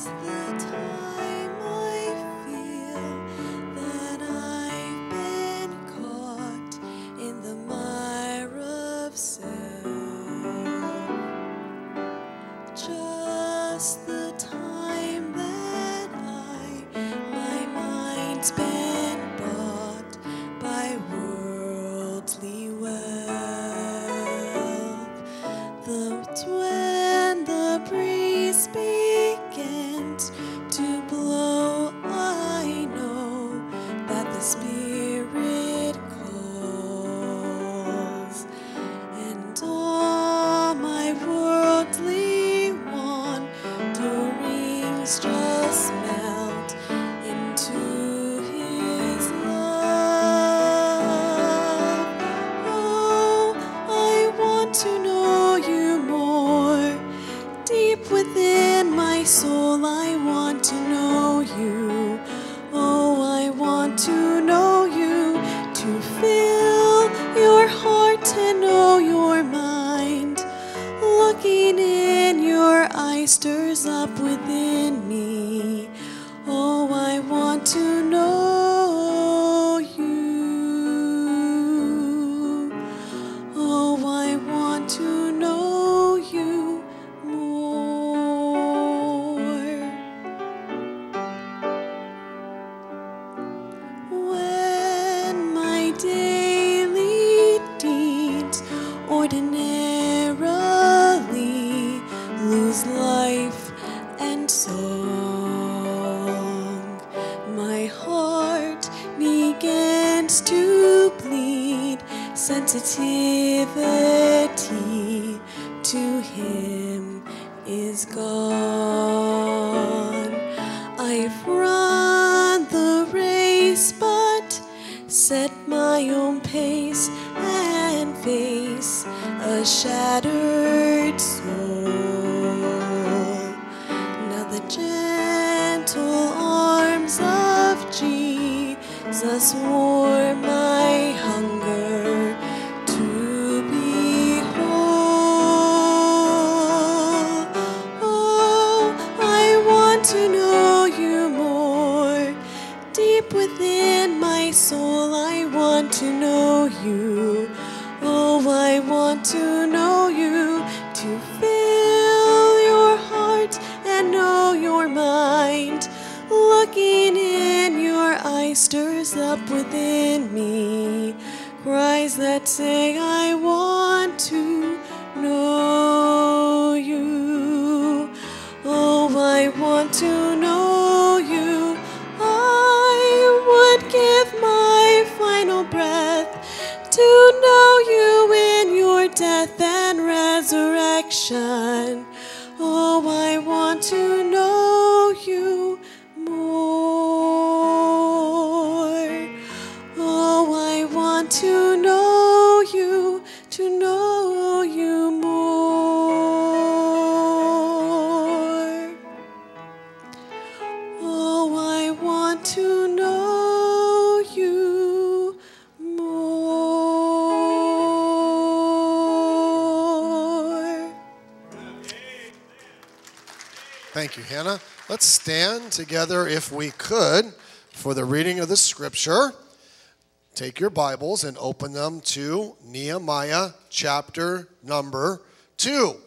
Thank you, Hannah. Let's stand together, if we could, for the reading of the scripture. Take your Bibles and open them to Nehemiah chapter number 2.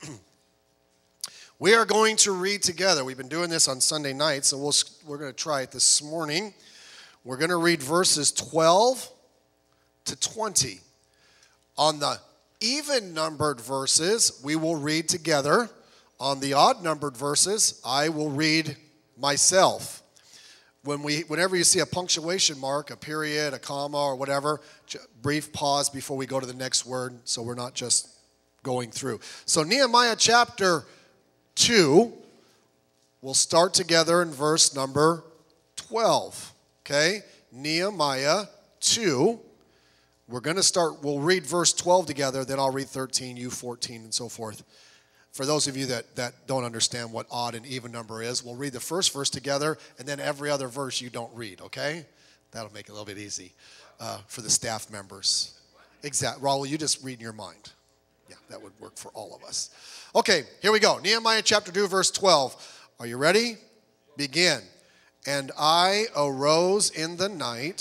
We are going to read together. We've been doing this on Sunday nights, and we're going to try it this morning. We're going to read verses 12 to 20. On the even-numbered verses, we will read together. On the odd-numbered verses, I will read myself. Whenever you see a punctuation mark, a period, a comma, or whatever, brief pause before we go to the next word, so we're not just going through. So Nehemiah chapter 2, we'll start together in verse number 12. Okay? Nehemiah 2. We'll read verse 12 together, then I'll read 13, you 14, and so forth. For those of you that don't understand what odd and even number is, we'll read the first verse together, and then every other verse you don't read, okay? That'll make it a little bit easy for the staff members. Exactly. Raul, you just read in your mind. Yeah, that would work for all of us. Okay, here we go. Nehemiah chapter 2, verse 12. Are you ready? Begin. And I arose in the night,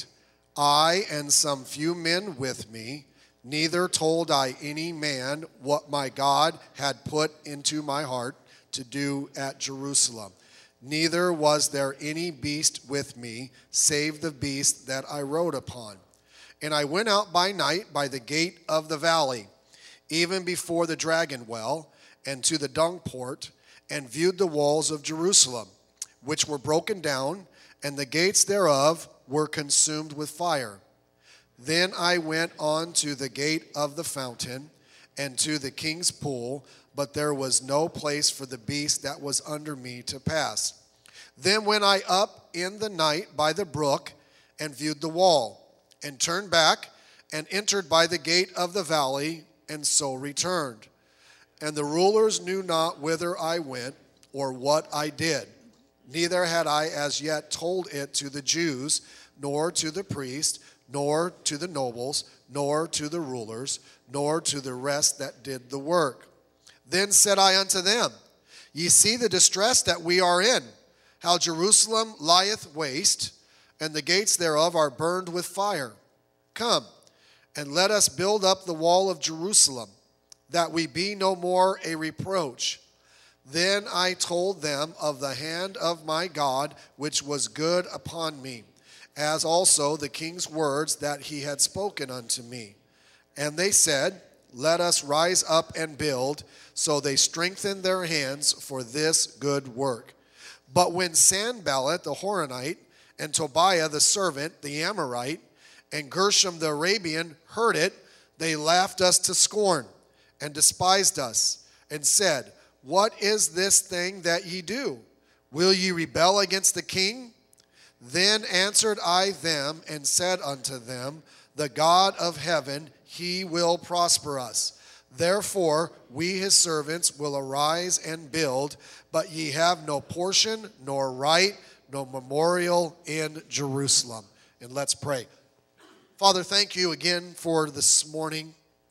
I and some few men with me. Neither told I any man what my God had put into my heart to do at Jerusalem. Neither was there any beast with me, save the beast that I rode upon. And I went out by night by the gate of the valley, even before the dragon well, and to the dung port, and viewed the walls of Jerusalem, which were broken down, and the gates thereof were consumed with fire. Then I went on to the gate of the fountain, and to the king's pool, but there was no place for the beast that was under me to pass. Then went I up in the night by the brook, and viewed the wall, and turned back, and entered by the gate of the valley, and so returned. And the rulers knew not whither I went, or what I did. Neither had I as yet told it to the Jews, nor to the priests, nor to the nobles, nor to the rulers, nor to the rest that did the work. Then said I unto them, Ye see the distress that we are in, how Jerusalem lieth waste, and the gates thereof are burned with fire. Come, and let us build up the wall of Jerusalem, that we be no more a reproach. Then I told them of the hand of my God, which was good upon me, as also the king's words that he had spoken unto me. And they said, Let us rise up and build. So they strengthened their hands for this good work. But when Sanballat the Horonite, and Tobiah the servant, the Amorite, and Gershom the Arabian heard it, they laughed us to scorn, and despised us, and said, What is this thing that ye do? Will ye rebel against the king? Then answered I them, and said unto them, The God of heaven, he will prosper us. Therefore we his servants will arise and build, but ye have no portion, nor right, no memorial in Jerusalem. And let's pray. Father, thank you again for this morning.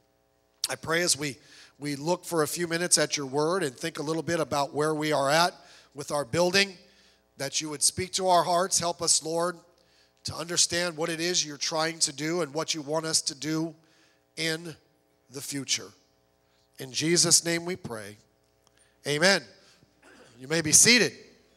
I pray as we look for a few minutes at your word and think a little bit about where we are at with our building, that you would speak to our hearts. Help us, Lord, to understand what it is you're trying to do and what you want us to do in the future. In Jesus' name we pray. Amen. You may be seated.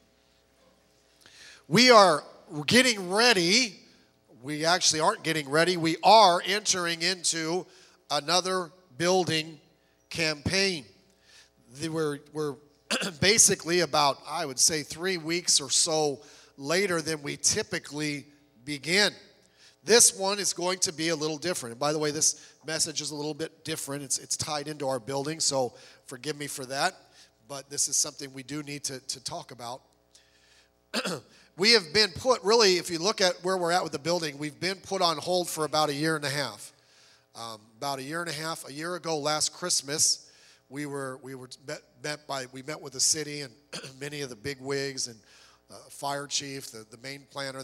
We are getting ready. We actually aren't getting ready. We are entering into another building campaign. We're basically about, I would say, 3 weeks or so later than we typically begin. This one is going to be a little different. And by the way, this message is a little bit different. It's tied into our building, so forgive me for that. But this is something we do need to talk about. We have been put, really, if you look at where we're at with the building, we've been put on hold for about a year and a half. About a year and a half, a year ago, last Christmas, we met with the city and many of the big wigs and fire chief, the main planner,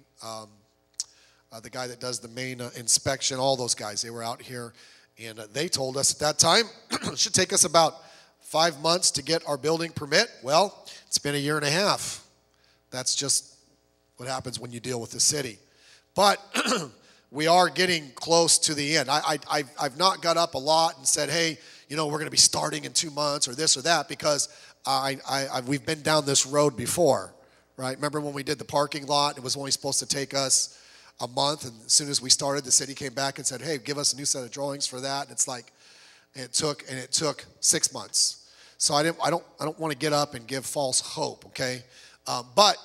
the guy that does the main inspection, all those guys. They were out here, and they told us at that time it should take us about 5 months to get our building permit. Well, it's been a year and a half. That's just what happens when you deal with the city. But we are getting close to the end. I've not got up a lot and said, hey, we're going to be starting in 2 months or this or that, because we've been down this road before, right? Remember when we did the parking lot? It was only supposed to take us a month, and as soon as we started, the city came back and said, hey, give us a new set of drawings for that. And it's like, it took 6 months. So I don't want to get up and give false hope, okay? But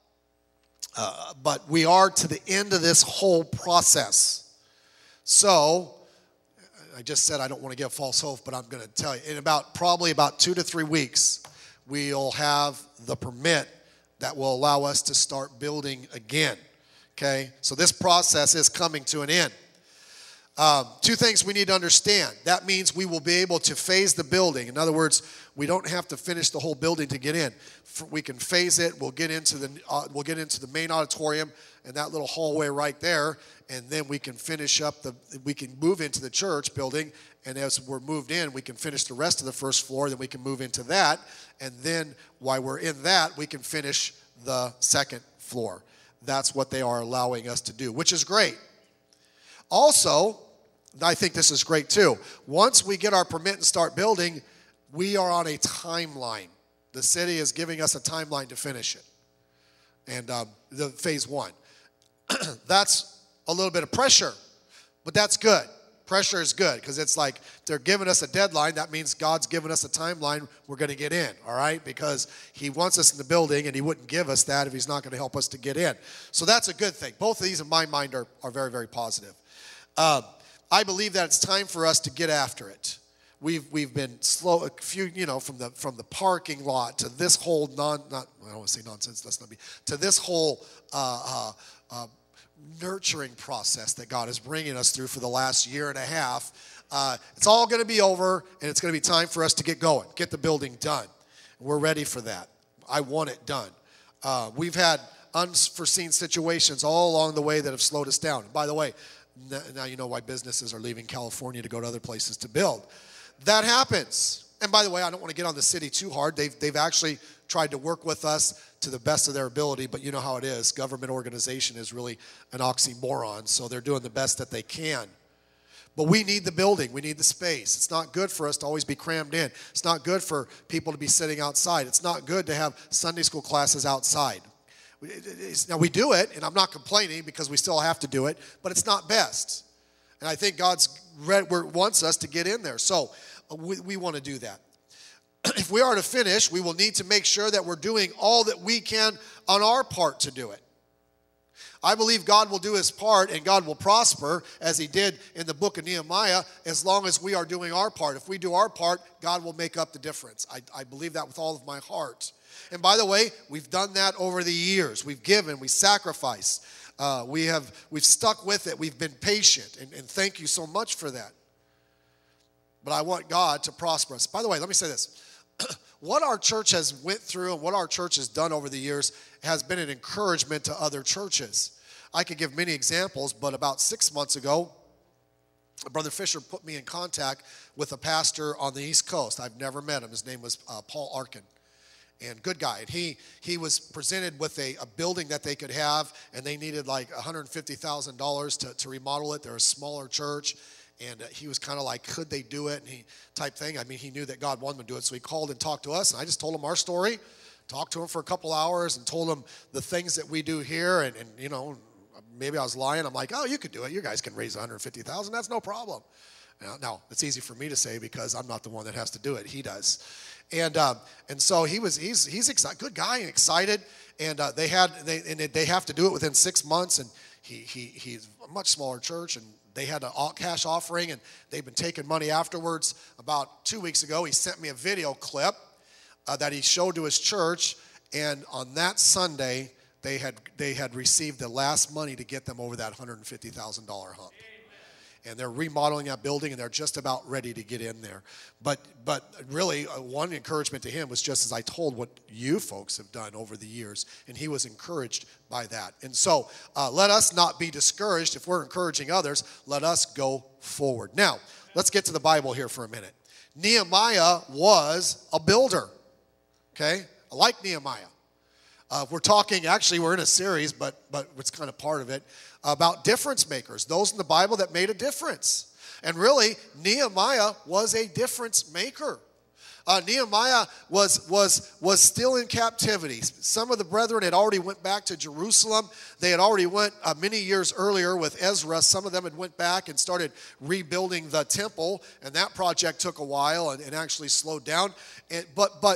we are to the end of this whole process. So I just said I don't want to give false hope, but I'm going to tell you, in probably about 2 to 3 weeks, we'll have the permit that will allow us to start building again. Okay, so this process is coming to an end. Two things we need to understand. That means we will be able to phase the building. In other words, we don't have to finish the whole building to get in. We can phase it. We'll get into the main auditorium and that little hallway right there, and then we can finish up we can move into the church building, and as we're moved in, we can finish the rest of the first floor, then we can move into that, and then while we're in that, we can finish the second floor. That's what they are allowing us to do, which is great. Also, I think this is great too. Once we get our permit and start building, we are on a timeline. The city is giving us a timeline to finish it. And the phase 1. That's a little bit of pressure, but that's good. Pressure is good because it's like they're giving us a deadline. That means God's given us a timeline we're going to get in, all right? Because he wants us in the building, and he wouldn't give us that if he's not going to help us to get in. So that's a good thing. Both of these, in my mind, are very, very positive. I believe that it's time for us to get after it. We've been slow, a few, from the parking lot to this whole I don't want to say nonsense. Let's not be to this whole nurturing process that God is bringing us through for the last year and a half. It's all going to be over, and it's going to be time for us to get going, get the building done. We're ready for that. I want it done. We've had unforeseen situations all along the way that have slowed us down. And by the way, now you know why businesses are leaving California to go to other places to build. That happens. And by the way, I don't want to get on the city too hard. They've actually tried to work with us to the best of their ability, but you know how it is. Government organization is really an oxymoron, so they're doing the best that they can. But we need the building. We need the space. It's not good for us to always be crammed in. It's not good for people to be sitting outside. It's not good to have Sunday school classes outside. Now, we do it, and I'm not complaining because we still have to do it, but it's not best. And I think God wants us to get in there. So we want to do that. If we are to finish, we will need to make sure that we're doing all that we can on our part to do it. I believe God will do his part, and God will prosper as he did in the book of Nehemiah as long as we are doing our part. If we do our part, God will make up the difference. I believe that with all of my heart. And by the way, we've done that over the years. We've given, we sacrificed. We've stuck with it. We've been patient, and thank you so much for that. But I want God to prosper us. By the way, let me say this. What our church has went through and what our church has done over the years has been an encouragement to other churches. I could give many examples, but about 6 months ago, Brother Fisher put me in contact with a pastor on the East Coast. I've never met him. His name was Paul Arkin. And good guy. And he was presented with a building that they could have, and they needed like $150,000 to remodel it. They're a smaller church. And he was kind of like, could they do it? And type thing. I mean, he knew that God wanted him to do it. So he called and talked to us. And I just told him our story, talked to him for a couple hours and told him the things that we do here. And maybe I was lying. I'm like, oh, you could do it. You guys can raise $150,000. That's no problem. Now, it's easy for me to say because I'm not the one that has to do it. He does. And so he's excited, good guy and excited. And they have to do it within 6 months. And he's a much smaller church, and they had a cash offering, and they've been taking money afterwards. About 2 weeks ago, he sent me a video clip that he showed to his church, and on that Sunday, they had received the last money to get them over that $150,000 hump. And they're remodeling that building, and they're just about ready to get in there. But really, one encouragement to him was just as I told what you folks have done over the years, and he was encouraged by that. And so let us not be discouraged. If we're encouraging others, let us go forward. Now, let's get to the Bible here for a minute. Nehemiah was a builder, okay? I like Nehemiah. We're in a series, but it's kind of part of it, about difference makers, those in the Bible that made a difference. And really, Nehemiah was a difference maker. Nehemiah was still in captivity. Some of the brethren had already went back to Jerusalem. They had already went many years earlier with Ezra. Some of them had went back and started rebuilding the temple, and that project took a while and actually slowed down.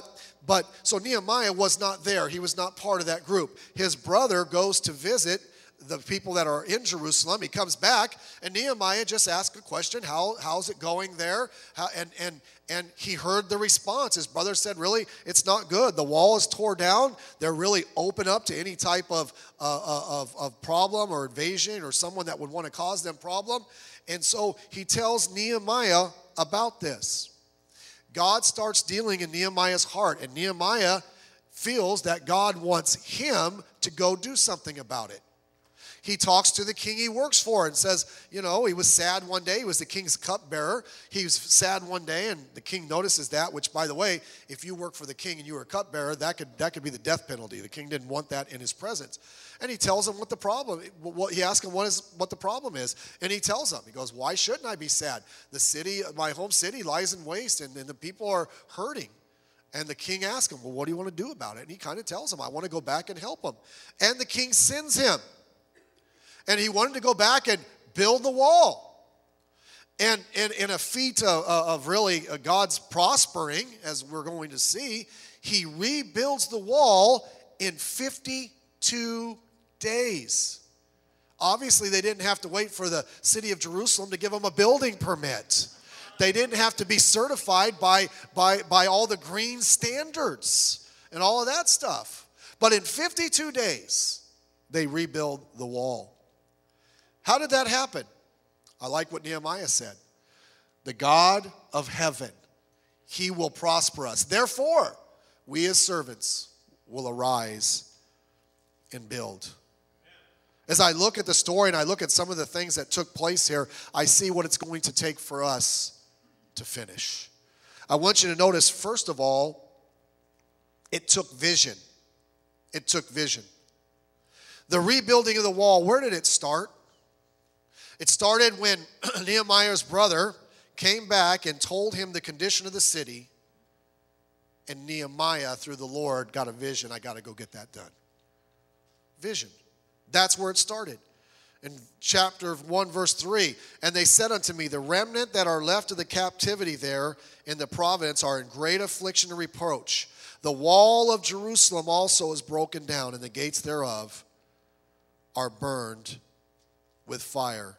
So Nehemiah was not there. He was not part of that group. His brother goes to visit the people that are in Jerusalem. He comes back, and Nehemiah just asks a question, how's it going there? And he heard the response. His brother said, really, it's not good. The wall is tore down. They're really open up to any type of problem or invasion or someone that would want to cause them problem. And so he tells Nehemiah about this. God starts dealing in Nehemiah's heart, and Nehemiah feels that God wants him to go do something about it. He talks to the king he works for and says, he was sad one day. He was the king's cupbearer. He was sad one day, and the king notices that, which, by the way, if you work for the king and you were a cupbearer, that could be the death penalty. The king didn't want that in his presence. And he tells him what the problem, he asks him what the problem is, and he tells him. He goes, why shouldn't I be sad? The city, my home city, lies in waste, and the people are hurting. And the king asks him, well, what do you want to do about it? And he kind of tells him, I want to go back and help him. And the king sends him. And he wanted to go back and build the wall. And in a feat of really God's prospering, as we're going to see, he rebuilds the wall in 52 days. Obviously, they didn't have to wait for the city of Jerusalem to give them a building permit. They didn't have to be certified by all the green standards and all of that stuff. But in 52 days, they rebuild the wall. How did that happen? I like what Nehemiah said. The God of heaven, he will prosper us. Therefore, we as servants will arise and build. As I look at the story and I look at some of the things that took place here, I see what it's going to take for us to finish. I want you to notice, first of all, it took vision. It took vision. The rebuilding of the wall, where did it start? It started when Nehemiah's brother came back and told him the condition of the city, and Nehemiah, through the Lord, got a vision. I got to go get that done. Vision. That's where it started. In chapter 1, verse 3, and they said unto me, the remnant that are left of the captivity there in the province are in great affliction and reproach. The wall of Jerusalem also is broken down, and the gates thereof are burned with fire.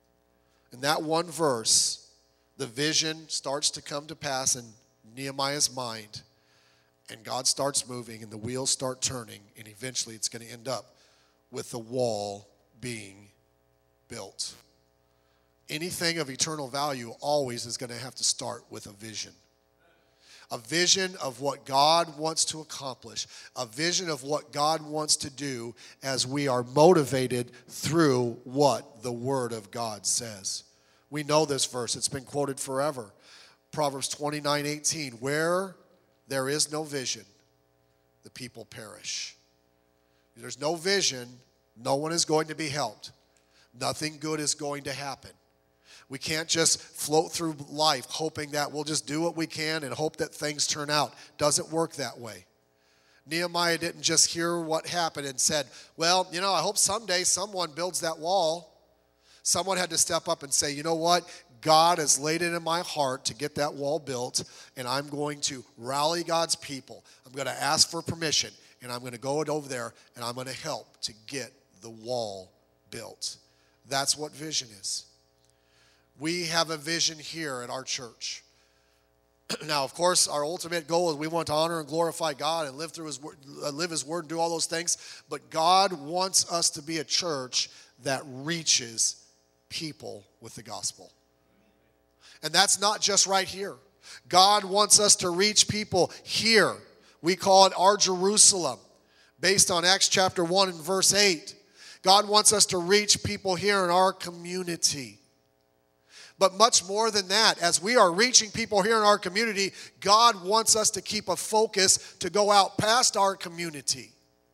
In that one verse, the vision starts to come to pass in Nehemiah's mind, and God starts moving, and the wheels start turning, and eventually it's going to end up with the wall being built. Anything of eternal value always is going to have to start with a vision. A vision of what God wants to accomplish. A vision of what God wants to do as we are motivated through what the Word of God says. We know this verse. It's been quoted forever. Proverbs 29:18. Where there is no vision, the people perish. If there's no vision, no one is going to be helped. Nothing good is going to happen. We can't just float through life hoping that we'll just do what we can and hope that things turn out. Doesn't work that way. Nehemiah didn't just hear what happened and said, well, I hope someday someone builds that wall. Someone had to step up and say, you know what? God has laid it in my heart to get that wall built, and I'm going to rally God's people. I'm going to ask for permission, and I'm going to go over there, and I'm going to help to get the wall built. That's what vision is. We have a vision here at our church. Now, of course, our ultimate goal is we want to honor and glorify God and live His word and do all those things. But God wants us to be a church that reaches people with the gospel. And that's not just right here. God wants us to reach people here. We call it our Jerusalem, based on Acts chapter 1 and verse 8. God wants us to reach people here in our community. But much more than that, as we are reaching people here in our community, God wants us to keep a focus to go out past our community.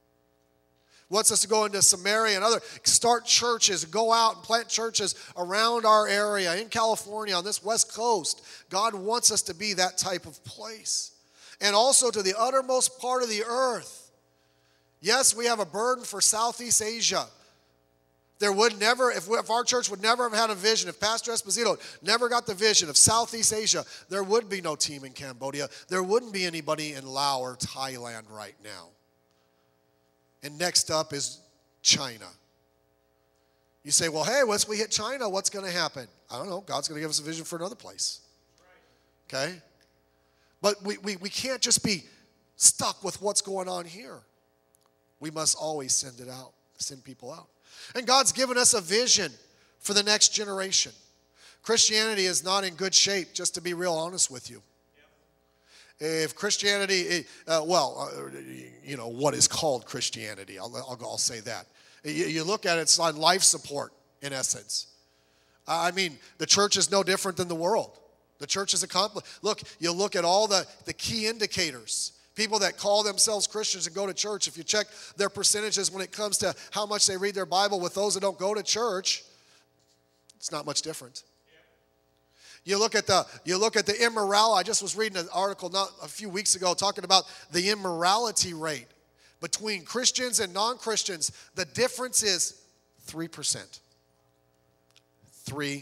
Wants us to go into Samaria and start churches, go out and plant churches around our area, in California, on this West Coast. God wants us to be that type of place. And also to the uttermost part of the earth. Yes, we have a burden for Southeast Asia. There would never, if our church would never have had a vision, if Pastor Esposito never got the vision of Southeast Asia, there would be no team in Cambodia. There wouldn't be anybody in Laos or Thailand right now. And next up is China. You say, well, hey, once we hit China, what's going to happen? I don't know. God's going to give us a vision for another place. Okay? But we can't just be stuck with what's going on here. We must always send it out, send people out. And God's given us a vision for the next generation. Christianity is not in good shape, just to be real honest with you. If Christianity, what is called Christianity, I'll say that. You look at it, it's on life support, in essence. I mean, the church is no different than the world. The church is accomplished. Look, you look at all the key indicators. People that call themselves Christians and go to church, if you check their percentages when it comes to how much they read their Bible with those that don't go to church, it's not much different. You look at the immorality. I just was reading an article not a few weeks ago talking about the immorality rate between Christians and non-Christians. The difference is 3%. 3%.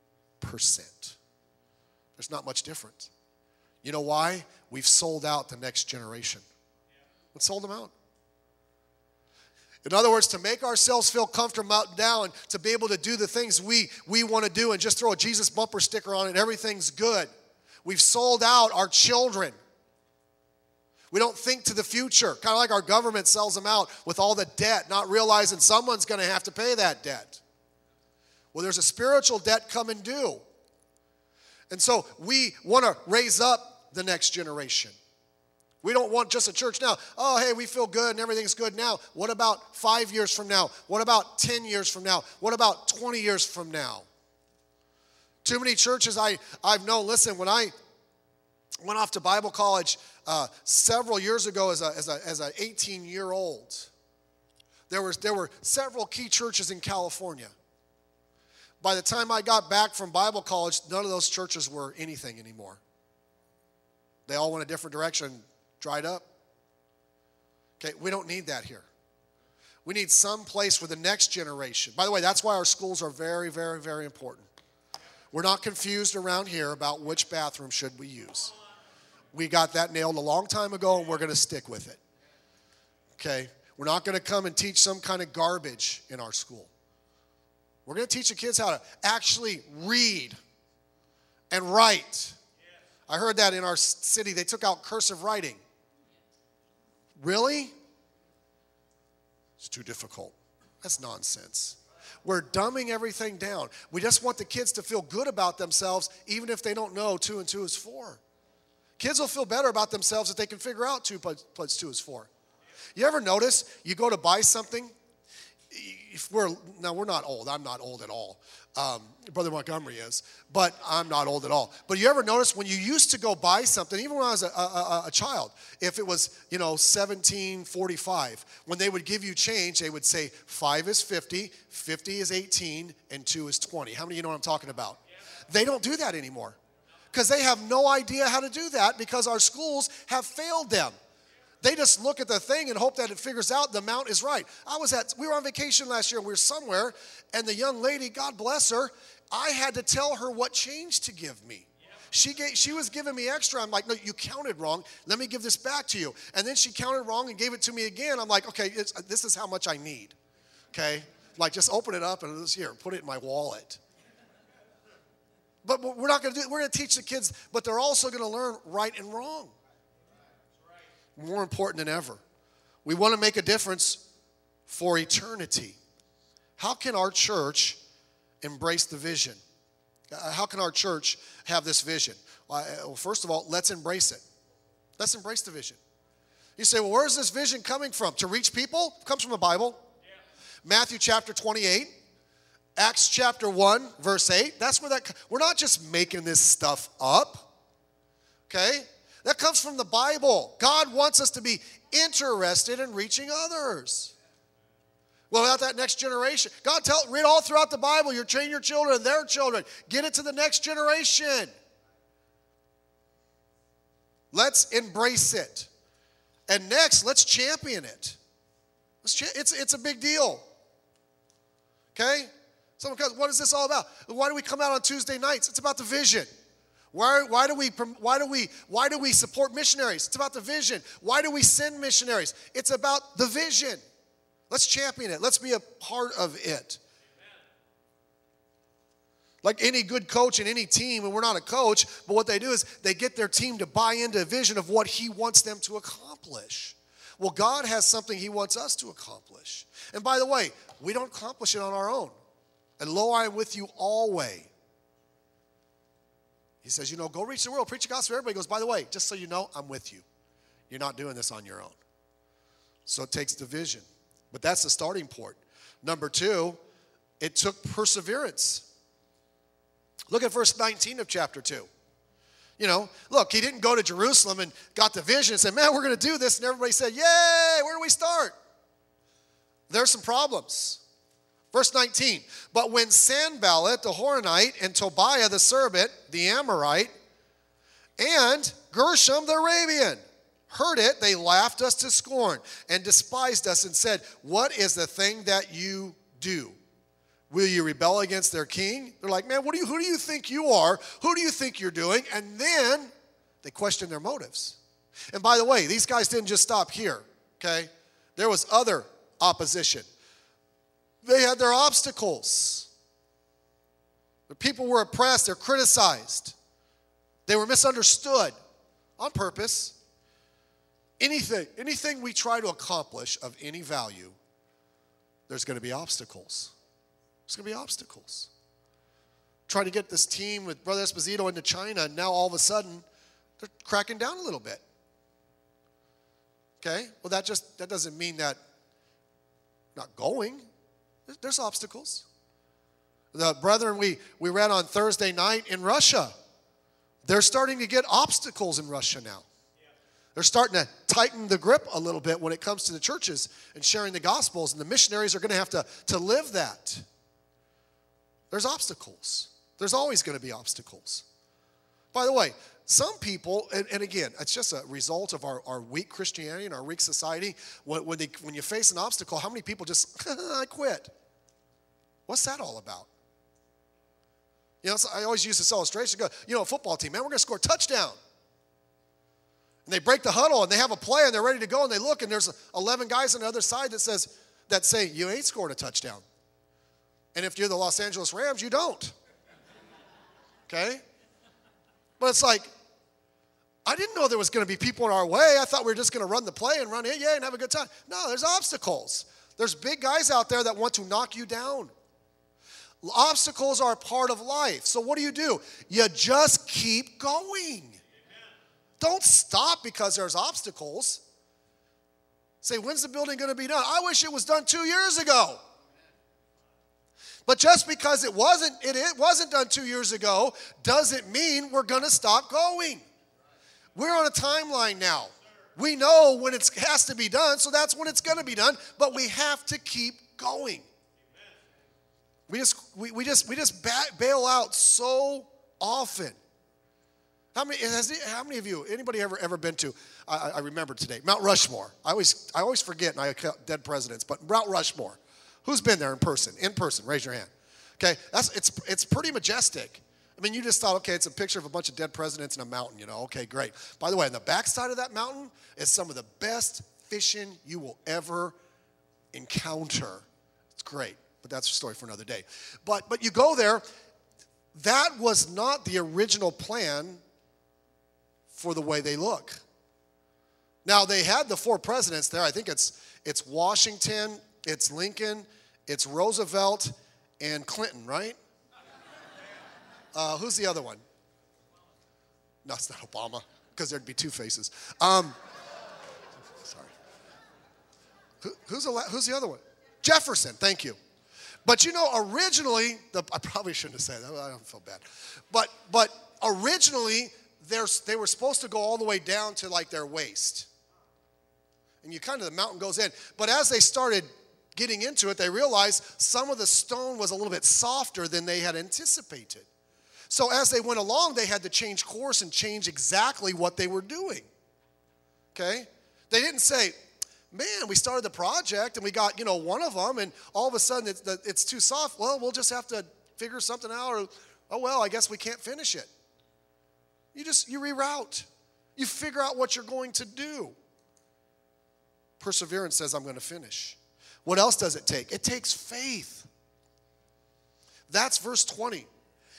There's not much difference. You know why? We've sold out the next generation. We've sold them out. In other words, to make ourselves feel comfortable now and to be able to do the things we want to do and just throw a Jesus bumper sticker on it, everything's good. We've sold out our children. We don't think to the future, kind of like our government sells them out with all the debt, not realizing someone's going to have to pay that debt. Well, there's a spiritual debt coming due. And so we want to raise up the next generation. We don't want just a church now. Oh, hey, we feel good and everything's good now. What about 5 years from now? What about 10 years from now? What about 20 years from now? Too many churches I've known. Listen, when I went off to Bible college several years ago as an 18-year-old, there were several key churches in California. By the time I got back from Bible college, none of those churches were anything anymore. They all went a different direction, dried up. Okay, we don't need that here. We need some place for the next generation. By the way, that's why our schools are very, very, very important. We're not confused around here about which bathroom should we use. We got that nailed a long time ago, and we're going to stick with it. Okay? We're not going to come and teach some kind of garbage in our school. We're going to teach the kids how to actually read and write. I heard that in our city, they took out cursive writing. Really? It's too difficult. That's nonsense. We're dumbing everything down. We just want the kids to feel good about themselves, even if they don't know 2 and 2 is 4. Kids will feel better about themselves if they can figure out 2 plus 2 is 4. You ever notice you go to buy something? We're not old. I'm not old at all. Brother Montgomery is, but I'm not old at all. But you ever notice when you used to go buy something, even when I was a child, if it was, 1745, when they would give you change, they would say 5 is 50, 50 is 18, and 2 is 20. How many of you know what I'm talking about? They don't do that anymore because they have no idea how to do that because our schools have failed them. They just look at the thing and hope that it figures out the amount is right. We were on vacation last year and we were somewhere, and the young lady, God bless her, I had to tell her what change to give me. She was giving me extra. I'm like, no, you counted wrong. Let me give this back to you. And then she counted wrong and gave it to me again. I'm like, okay, this is how much I need. Okay? Like, just open it up and here, put it in my wallet. But we're not going to do it. We're going to teach the kids, but they're also going to learn right and wrong. More important than ever. We want to make a difference for eternity. How can our church embrace the vision? How can our church have this vision? Well, first of all, let's embrace it. Let's embrace the vision. You say, well, where is this vision coming from? To reach people? It comes from the Bible. Yeah. Matthew chapter 28, Acts chapter 1, verse 8. That's where we're not just making this stuff up. Okay? That comes from the Bible. God wants us to be interested in reaching others. Well, about that next generation. Read all throughout the Bible. You train your children and their children. Get it to the next generation. Let's embrace it. And next, let's champion it. It's a big deal. Okay? Someone goes, what is this all about? Why do we come out on Tuesday nights? It's about the vision. Why do we support missionaries? It's about the vision. Why do we send missionaries? It's about the vision. Let's champion it. Let's be a part of it. Like any good coach in any team, and we're not a coach, but what they do is they get their team to buy into a vision of what he wants them to accomplish. Well, God has something he wants us to accomplish. And by the way, we don't accomplish it on our own. And lo, I am with you always. He says, go reach the world, preach the gospel to everybody. He goes, by the way, just so you know, I'm with you. You're not doing this on your own. So it takes division. But that's the starting point. Number 2, it took perseverance. Look at verse 19 of chapter 2. Look, he didn't go to Jerusalem and got the vision and said, man, we're going to do this. And everybody said, yay, where do we start? There's some problems. Verse 19, but when Sanballat the Horonite and Tobiah the Serbit, the Amorite, and Gershom the Arabian heard it, they laughed us to scorn and despised us and said, what is the thing that you do? Will you rebel against their king? They're like, man, who do you think you are? Who do you think you're doing? And then they question their motives. And by the way, these guys didn't just stop here, okay? There was other opposition. They had their obstacles. The people were oppressed. They're criticized. They were misunderstood on purpose. Anything we try to accomplish of any value, there's going to be obstacles. There's going to be obstacles. Trying to get this team with Brother Esposito into China, and now all of a sudden, they're cracking down a little bit. Okay? Well, that doesn't mean that not going. There's obstacles. The brethren we read on Thursday night in Russia, they're starting to get obstacles in Russia now. They're starting to tighten the grip a little bit when it comes to the churches and sharing the gospels, and the missionaries are going to have to live that. There's obstacles. There's always going to be obstacles. By the way, some people, and again, it's just a result of our weak Christianity and our weak society. When you face an obstacle, how many people just, I quit? What's that all about? So I always use this illustration. A football team, man, we're going to score a touchdown. And they break the huddle, and they have a play, and they're ready to go, and they look, and there's 11 guys on the other side that say, you ain't scored a touchdown. And if you're the Los Angeles Rams, you don't. Okay? But it's like, I didn't know there was going to be people in our way. I thought we were just going to run the play and run in, and have a good time. No, there's obstacles. There's big guys out there that want to knock you down. Obstacles are a part of life. So what do? You just keep going. Amen. Don't stop because there's obstacles. Say, when's the building going to be done? I wish it was done 2 years ago. But just because it wasn't done 2 years ago doesn't mean we're going to stop going. We're on a timeline now. We know when it has to be done, so that's when it's going to be done, but we have to keep going. We just bail out so often. How many of you, anybody ever been to, I remember today, Mount Rushmore. I always forget, and I count dead presidents, but Mount Rushmore. Who's been there in person? In person, raise your hand. Okay, it's pretty majestic. I mean, you just thought, okay, it's a picture of a bunch of dead presidents in a mountain, Okay, great. By the way, on the backside of that mountain is some of the best fishing you will ever encounter. It's great, but that's a story for another day. But you go there, that was not the original plan for the way they look. Now, they had the 4 presidents there. I think it's Washington, it's Lincoln, it's Roosevelt, and Clinton, right? Who's the other one? No, it's not Obama, because there'd be 2 faces. Sorry. Who's the other one? Jefferson, thank you. But originally, I probably shouldn't have said that. I don't feel bad. But originally, they were supposed to go all the way down to like their waist. And the mountain goes in. But as they started getting into it, they realized some of the stone was a little bit softer than they had anticipated. So as they went along, they had to change course and change exactly what they were doing. Okay? They didn't say, man, we started the project and we got, one of them, and all of a sudden it's too soft. Well, we'll just have to figure something out, or, oh, well, I guess we can't finish it. You reroute. You figure out what you're going to do. Perseverance says, I'm going to finish. What else does it take? It takes faith. That's verse 20.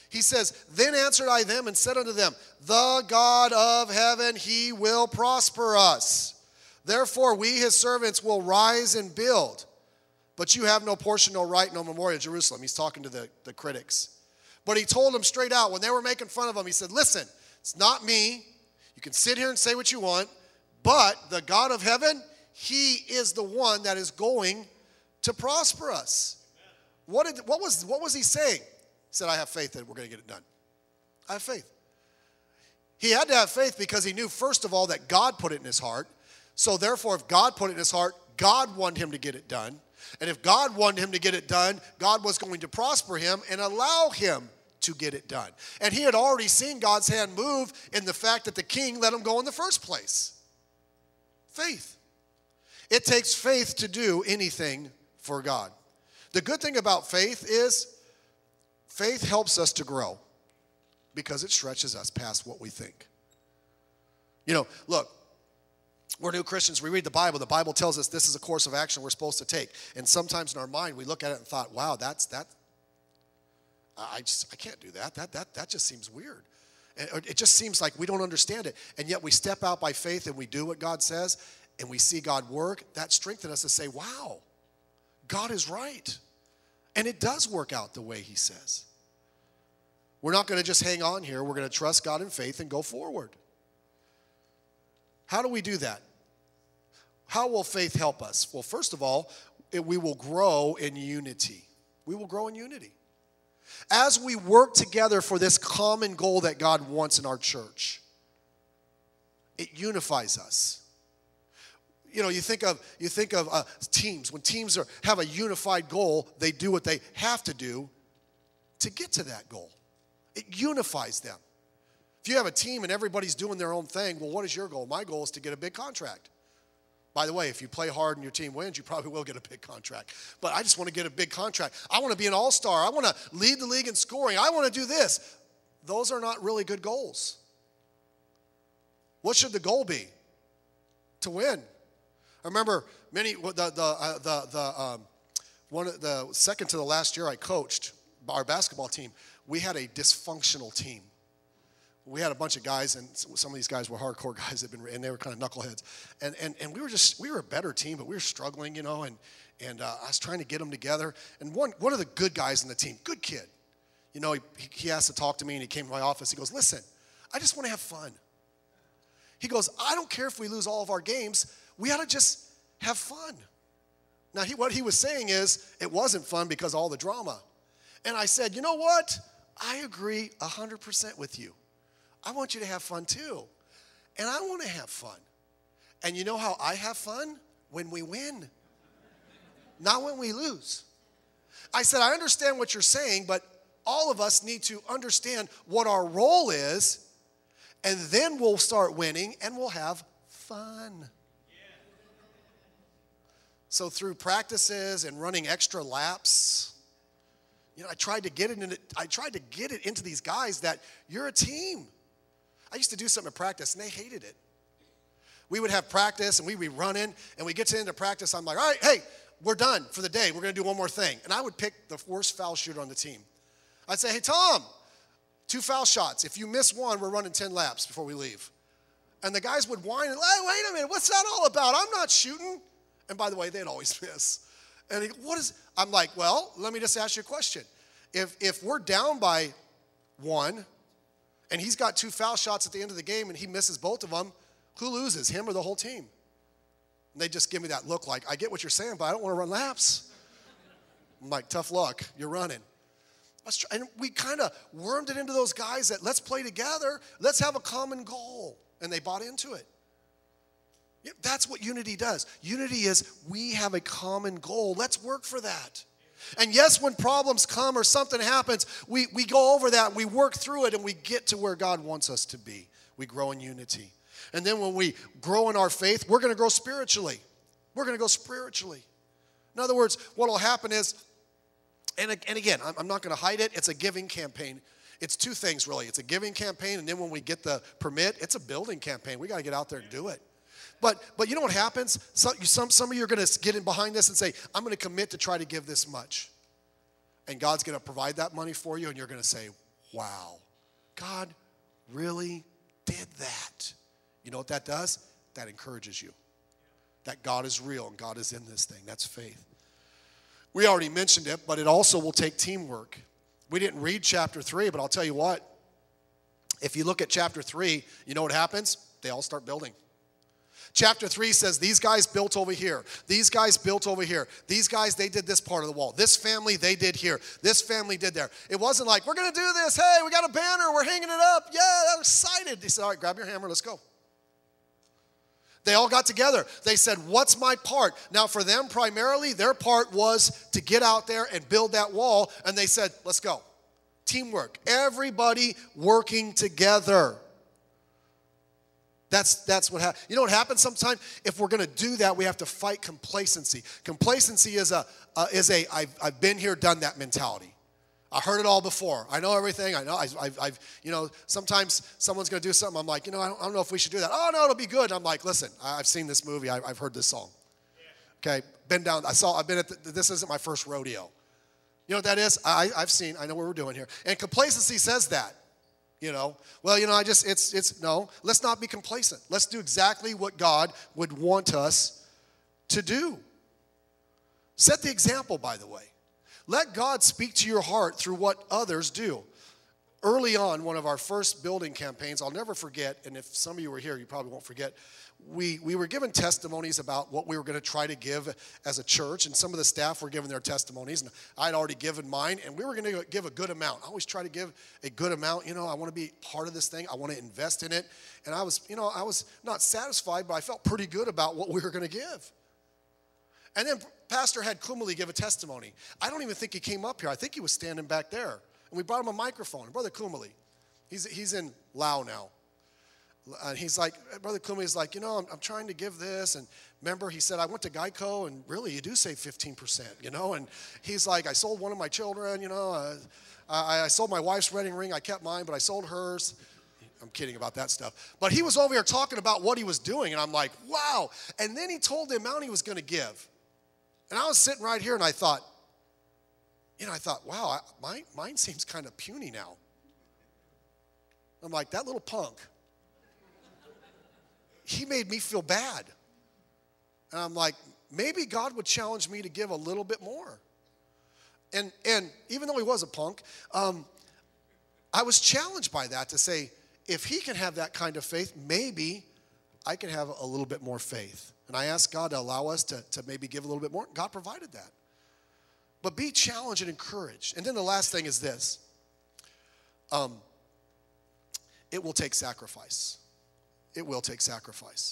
He says, then answered I them and said unto them, the God of heaven, he will prosper us. Therefore we his servants will rise and build. But you have no portion, no right, no memorial of Jerusalem. He's talking to the critics. But he told them straight out, when they were making fun of him, he said, listen, it's not me. You can sit here and say what you want, but the God of heaven, he is the one that is going to prosper us. What was he saying? He said, I have faith that we're going to get it done. I have faith. He had to have faith because he knew, first of all, that God put it in his heart. So therefore, if God put it in his heart, God wanted him to get it done. And if God wanted him to get it done, God was going to prosper him and allow him to get it done. And he had already seen God's hand move in the fact that the king let him go in the first place. Faith. It takes faith to do anything for God. The good thing about faith is faith helps us to grow because it stretches us past what we think. You know, look, we're new Christians. We read the Bible. The Bible tells us this is a course of action we're supposed to take. And sometimes in our mind, we look at it and thought, wow, I can't do that. That just seems weird. It just seems like we don't understand it. And yet we step out by faith and we do what God says and we see God work. That strengthens us to say, wow, God is right. And it does work out the way he says. We're not going to just hang on here. We're going to trust God in faith and go forward. How do we do that? How will faith help us? Well, first of all, we will grow in unity. We will grow in unity. As we work together for this common goal that God wants in our church, it unifies us. You know, you think of teams. When teams have a unified goal, they do what they have to do to get to that goal. It unifies them. If you have a team and everybody's doing their own thing, well, what is your goal? My goal is to get a big contract. By the way, if you play hard and your team wins, you probably will get a big contract. But I just want to get a big contract. I want to be an all-star. I want to lead the league in scoring. I want to do this. Those are not really good goals. What should the goal be? To win. I remember the second to the last year I coached our basketball team. We had a dysfunctional team. We had a bunch of guys, and some of these guys were hardcore guys and they were kind of knuckleheads. And we were a better team, but we were struggling, you know, and I was trying to get them together. And one of the good guys in the team, good kid, you know, he asked to talk to me, and he came to my office. He goes, listen, I just want to have fun. He goes, I don't care if we lose all of our games. We ought to just have fun. Now, what he was saying is it wasn't fun because of all the drama. And I said, you know what? I agree 100% with you. I want you to have fun too. And I want to have fun. And you know how I have fun? When we win. Not when we lose. I said, I understand what you're saying, but all of us need to understand what our role is, and then we'll start winning and we'll have fun. So through practices and running extra laps, you know, I tried to get it into these guys that you're a team. I used to do something in practice, and they hated it. We would have practice, and we'd be running, and we get to the end of practice. I'm like, all right, hey, we're done for the day. We're going to do one more thing. And I would pick the worst foul shooter on the team. I'd say, hey, Tom, 2 foul shots. If you miss one, we're running 10 laps before we leave. And the guys would whine, and, hey, wait a minute, what's that all about? I'm not shooting. And by the way, they'd always miss. And I'm like, well, let me just ask you a question. If we're down by 1, and he's got 2 foul shots at the end of the game, and he misses both of them, who loses, him or the whole team? And they just give me that look like, I get what you're saying, but I don't want to run laps. I'm like, tough luck, you're running. And we kind of wormed it into those guys that let's play together, let's have a common goal. And they bought into it. That's what unity does. Unity is we have a common goal. Let's work for that. And yes, when problems come or something happens, we go over that, we work through it, and we get to where God wants us to be. We grow in unity. And then when we grow in our faith, we're going to grow spiritually. We're going to go spiritually. In other words, what will happen is, and again, I'm not going to hide it, it's a giving campaign. It's 2 things, really. It's a giving campaign, and then when we get the permit, it's a building campaign. We got to get out there and do it. But you know what happens? Some of you are going to get in behind this and say, I'm going to commit to try to give this much. And God's going to provide that money for you, and you're going to say, wow, God really did that. You know what that does? That encourages you. That God is real and God is in this thing. That's faith. We already mentioned it, but it also will take teamwork. We didn't read chapter 3, but I'll tell you what. If you look at chapter 3, you know what happens? They all start building. Chapter 3 says these guys built over here. These guys built over here. These guys, they did this part of the wall. This family, they did here. This family did there. It wasn't like, we're going to do this. Hey, we got a banner. We're hanging it up. Yeah, they're excited. They said, all right, grab your hammer. Let's go. They all got together. They said, what's my part? Now, for them, primarily, their part was to get out there and build that wall. And they said, let's go. Teamwork. Everybody working together. That's what happens. You know what happens sometimes? If we're going to do that, we have to fight complacency. Complacency is I've been here, done that mentality. I heard it all before. I know everything. I know I've sometimes someone's going to do something. I'm like, I don't know if we should do that. Oh no, it'll be good. I'm like, listen, I've seen this movie. I've heard this song. Okay, been down. I've been at. This isn't my first rodeo. You know what that is? I've seen. I know what we're doing here. And complacency says that. No. Let's not be complacent. Let's do exactly what God would want us to do. Set the example, by the way. Let God speak to your heart through what others do. Early on, one of our first building campaigns, I'll never forget, and if some of you were here, you probably won't forget, we were given testimonies about what we were going to try to give as a church, and some of the staff were giving their testimonies, and I'd already given mine, and we were going to give a good amount. I always try to give a good amount. I want to be part of this thing. I want to invest in it, and I was not satisfied, but I felt pretty good about what we were going to give. And then Pastor had Kumali give a testimony. I don't even think he came up here. I think he was standing back there, and we brought him a microphone. Brother Kumali, he's in Lao now. And he's like, Brother Kumali's like, I'm trying to give this. And remember, he said, I went to Geico, and really, you do save 15%, And he's like, I sold one of my children, I sold my wife's wedding ring. I kept mine, but I sold hers. I'm kidding about that stuff. But he was over here talking about what he was doing, and I'm like, wow. And then he told the amount he was going to give. And I was sitting right here, and I thought, wow, mine seems kind of puny now. I'm like, that little punk. He made me feel bad. And I'm like, maybe God would challenge me to give a little bit more. And even though he was a punk, I was challenged by that to say, if he can have that kind of faith, maybe I can have a little bit more faith. And I asked God to allow us to maybe give a little bit more. God provided that. But be challenged and encouraged. And then the last thing is this. It will take sacrifice. It will take sacrifice.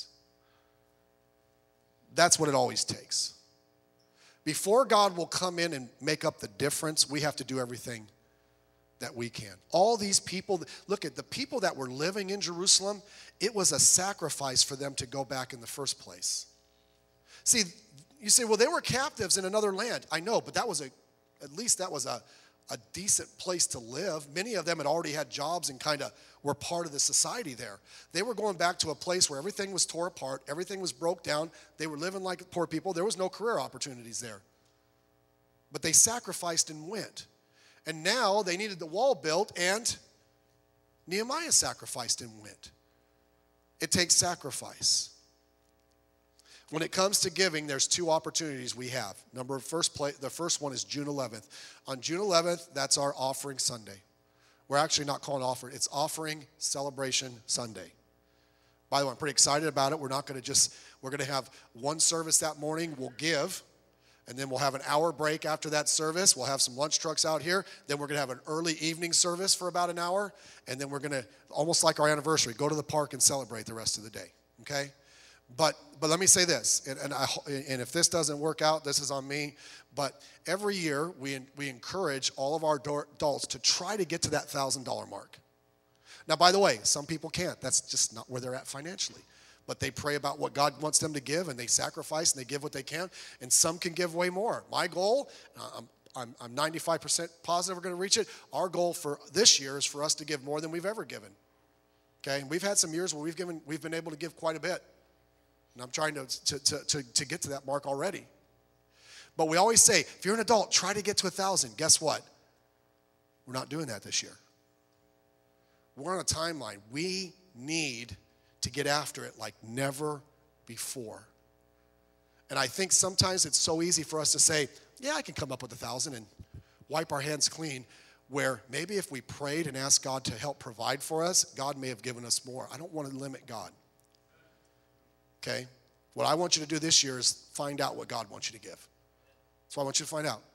That's what it always takes. Before God will come in and make up the difference, we have to do everything that we can. All these people, look at the people that were living in Jerusalem, it was a sacrifice for them to go back in the first place. See, you say, well, they were captives in another land. I know, but at least that was a decent place to live. Many of them had already had jobs and kind of were part of the society there. They were going back to a place where everything was tore apart, everything was broke down. They were living like poor people. There was no career opportunities there. But they sacrificed and went. And now they needed the wall built, and Nehemiah sacrificed and went. It takes sacrifice. When it comes to giving, there's two opportunities we have. The first one is June 11th. On June 11th, that's our offering Sunday. We're actually not calling it offering. It's Offering Celebration Sunday. By the way, I'm pretty excited about it. We're going to have one service that morning. We'll give, and then we'll have an hour break after that service. We'll have some lunch trucks out here. Then we're going to have an early evening service for about an hour, and then we're going to, almost like our anniversary, go to the park and celebrate the rest of the day, okay? But let me say this, and if this doesn't work out, this is on me. But every year we encourage all of our adults to try to get to that $1,000 mark. Now, by the way, some people can't. That's just not where they're at financially. But they pray about what God wants them to give, and they sacrifice, and they give what they can. And some can give way more. My goal, I'm 95% positive we're going to reach it. Our goal for this year is for us to give more than we've ever given. Okay, and we've had some years where we've been able to give quite a bit. And I'm trying to get to that mark already. But we always say, if you're an adult, try to get to 1,000. Guess what? We're not doing that this year. we're on a timeline. We need to get after it like never before. And I think sometimes it's so easy for us to say, yeah, I can come up with 1,000 and wipe our hands clean, where maybe if we prayed and asked God to help provide for us, God may have given us more. I don't want to limit God. Okay? What I want you to do this year is find out what God wants you to give. That's what I want you to find out.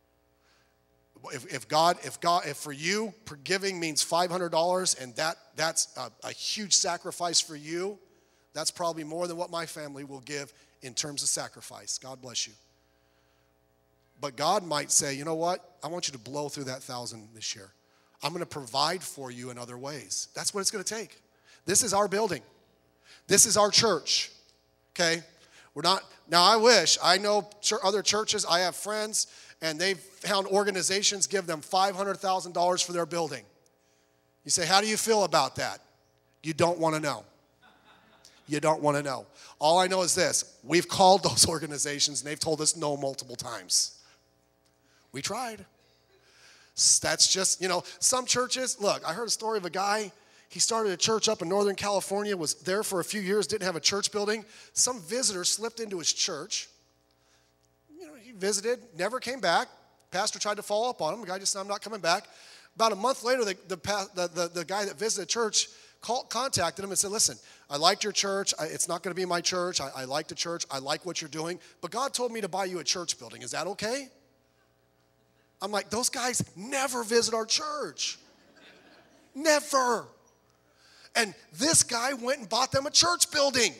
If for you, giving means $500 and that's a huge sacrifice for you, that's probably more than what my family will give in terms of sacrifice. God bless you. But God might say, you know what? I want you to blow through that 1,000 this year. I'm going to provide for you in other ways. That's what it's going to take. This is our building. This is our church. Okay? We're not, now I know other churches, I have friends, and they've found organizations give them $500,000 for their building. You say, how do you feel about that? You don't want to know. You don't want to know. All I know is this. We've called those organizations, and they've told us no multiple times. We tried. That's just, some churches, look, I heard a story of a guy, he started a church up in Northern California, was there for a few years, didn't have a church building. Some visitor slipped into his church. He visited, never came back. Pastor tried to follow up on him. The guy just said, I'm not coming back. About a month later, the guy that visited church contacted him and said, listen, I liked your church. It's not going to be my church. I like the church. I like what you're doing. But God told me to buy you a church building. Is that okay? I'm like, those guys never visit our church. Never. And this guy went and bought them a church building.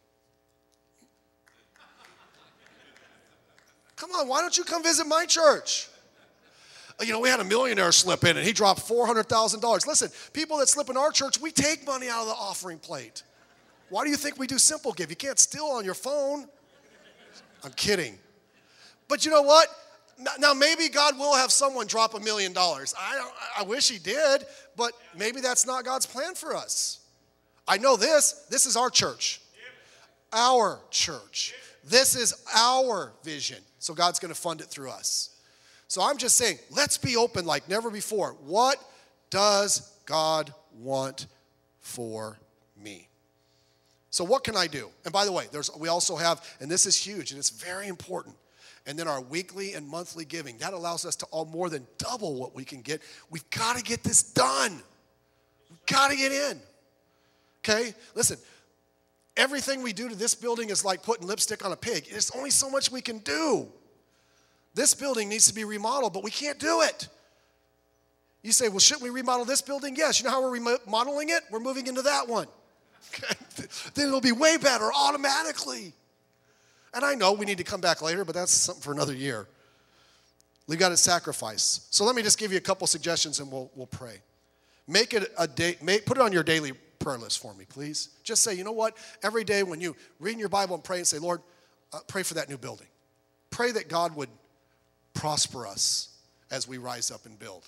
Come on, why don't you come visit my church? We had a millionaire slip in and he dropped $400,000. Listen, people that slip in our church, we take money out of the offering plate. Why do you think we do simple give? You can't steal on your phone. I'm kidding. But you know what? Now maybe God will have someone drop $1 million. I wish he did, but maybe that's not God's plan for us. I know this is our church. Our church. This is our vision. So God's going to fund it through us. So I'm just saying, let's be open like never before. What does God want for me? So what can I do? And by the way, we also have, and this is huge, and it's very important, and then our weekly and monthly giving. That allows us to more than double what we can get. We've got to get this done. We've got to get in. Okay? Listen, everything we do to this building is like putting lipstick on a pig. There's only so much we can do. This building needs to be remodeled, but we can't do it. You say, well, shouldn't we remodel this building? Yes. You know how we're remodeling it? We're moving into that one. Okay? Then it'll be way better automatically. And I know we need to come back later, but that's something for another year. We've got to sacrifice. So let me just give you a couple suggestions and we'll pray. Make it a day. Put it on your daily prayer list for me, please. Just say, you know what? Every day when you read in your Bible and pray and say, Lord, pray for that new building. Pray that God would prosper us as we rise up and build.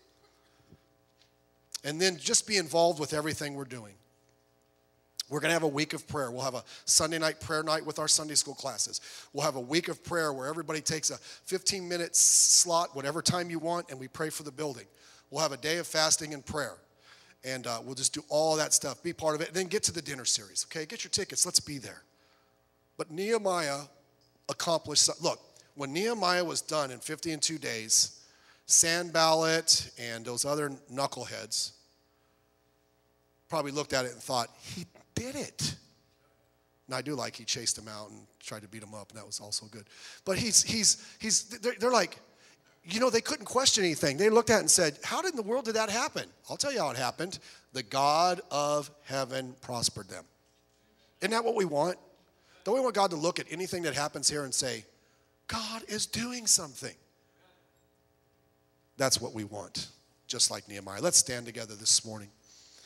And then just be involved with everything we're doing. We're going to have a week of prayer. We'll have a Sunday night prayer night with our Sunday school classes. We'll have a week of prayer where everybody takes a 15-minute slot, whatever time you want, and we pray for the building. We'll have a day of fasting and prayer. And we'll just do all that stuff, be part of it, and then get to the dinner series, okay? Get your tickets. Let's be there. But Nehemiah accomplished something. Look, when Nehemiah was done in 52 days, Sanballat and those other knuckleheads probably looked at it and thought, he did it. And I do like he chased him out and tried to beat him up, and that was also good. But they're like, they couldn't question anything. They looked at it and said, how in the world did that happen? I'll tell you how it happened. The God of heaven prospered them. Isn't that what we want? Don't we want God to look at anything that happens here and say, God is doing something? That's what we want, just like Nehemiah. Let's stand together this morning.